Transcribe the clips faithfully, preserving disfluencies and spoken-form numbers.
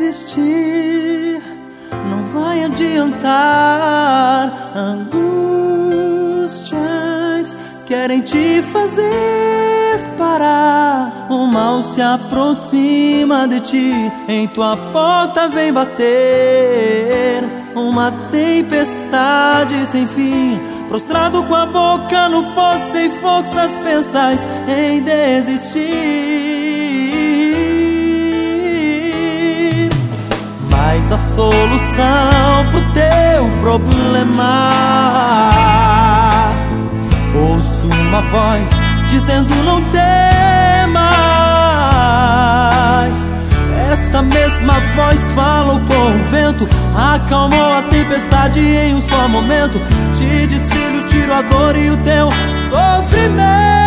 desistir não vai adiantar. Angústias querem te fazer parar. O mal se aproxima de ti, em tua porta vem bater uma tempestade sem fim. Prostrado com a boca no pó, sem forças pensais em desistir. Mas a solução pro teu problema, ouço uma voz dizendo não temas. Esta mesma voz falou com o vento, acalmou a tempestade em um só momento. Te desfilho, tiro a dor e o teu sofrimento.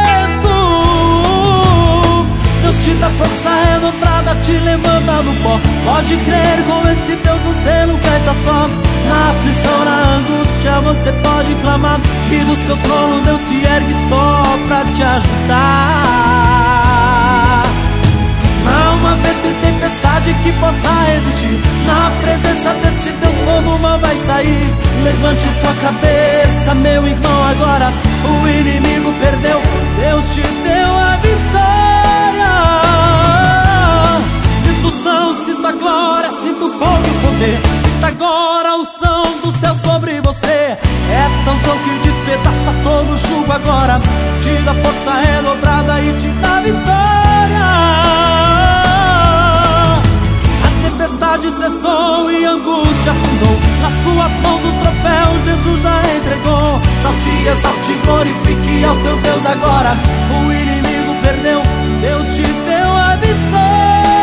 Deus te dá força redobrada, te levanta do pó. Pode crer, com esse Deus você nunca está só. Na aflição, na angústia você pode clamar, e do seu trono Deus se ergue só pra te ajudar. Não há vento e tempestade que possa resistir. Na presença desse Deus todo mal vai sair. Levante tua cabeça, meu irmão, agora. O inimigo perdeu, Deus te deu a vitória. Sinto o som, sinto a glória, sinto o fogo e o poder. Sinta agora a unção do céu sobre você. Esta unção que despedaça todo jugo agora, te dá força redobrada e te dá vitória. A tempestade cessou e a angústia afundou. Nas tuas mãos o troféu Jesus já entregou. Salte, exalte, glorifique ao teu Deus agora. O inimigo perdeu, Deus te deu a vitória.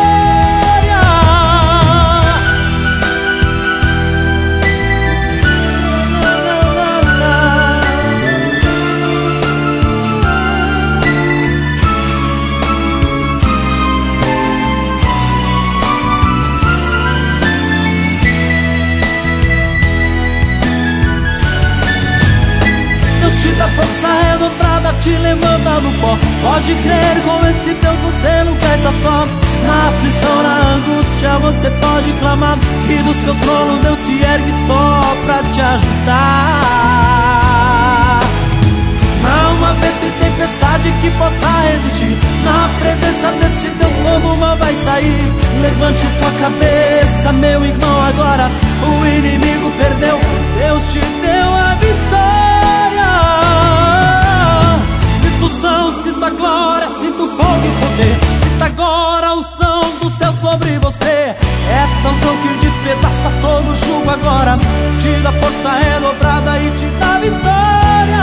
Força redobrada te levanta do pó. Pode crer, com esse Deus você nunca está só. Na aflição, na angústia você pode clamar, e do seu trono Deus se ergue só pra te ajudar. Não há vento e tempestade que possa resistir. Na presença desse Deus todo mal vai sair. Levante tua cabeça, meu irmão, agora. O inimigo perdeu, Deus te deu a vitória. Sinta a glória, sinta o fogo e o poder. Sinta agora a unção do céu sobre você. Esta unção que despedaça todo jugo agora, te dá força redobrada e te dá vitória.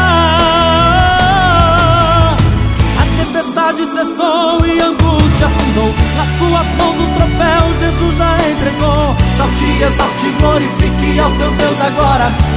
A tempestade cessou e a angústia afundou. Nas tuas mãos o troféu Jesus já entregou. Salte, exalte, glorifique ao teu Deus agora.